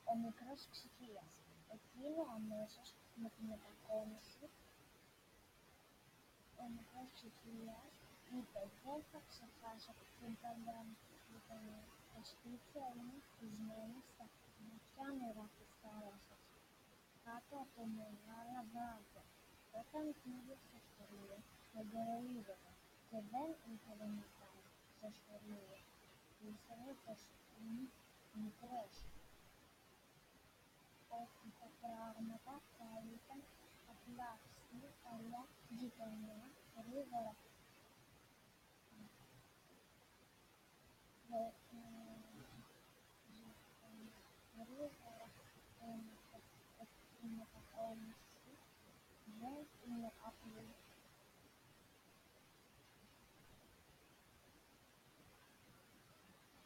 ο μικρός Ψυχίας. Εκείνο αμέσως με τη μετακόμιση ο μικρός Ψυχίας είπε «Δεν θα ξεχάσω την παλιά μου γειτονιά. Τα σπίτια είναι χτισμένα στα βαθιά νερά της θάλασσας, κάτω από μεγάλα βράχια. Όταν πήγε στο σχολείο με κοροϊδεύαν και δεν ήθελε να πάει στο σχολείο. Πίστευε πως είναι μικρός, ότι τα πράγματα θα ήταν απλά στην παλιά γειτονιά γρήγορα